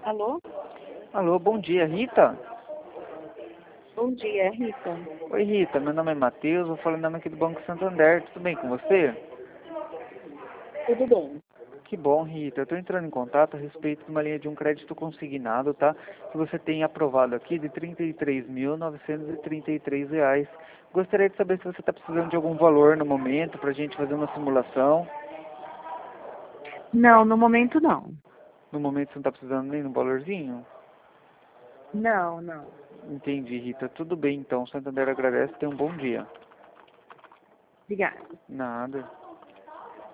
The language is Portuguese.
Alô? Alô, bom dia, Rita? Bom dia, é Rita. Oi, Rita, meu nome é Matheus, vou falando aqui do Banco Santander, tudo bem com você? Tudo bem? Que bom, Rita, eu estou entrando em contato a respeito de uma linha de um crédito consignado, tá? Que você tem aprovado aqui de R$ 33.933. Gostaria de saber se você está precisando de algum valor no momento para a gente fazer uma simulação. Não, no momento não. No momento você não está precisando nem de um valorzinho? Não, não. Entendi, Rita. Tudo bem, então. Santander agradece. Tenha um bom dia. Obrigada. Nada.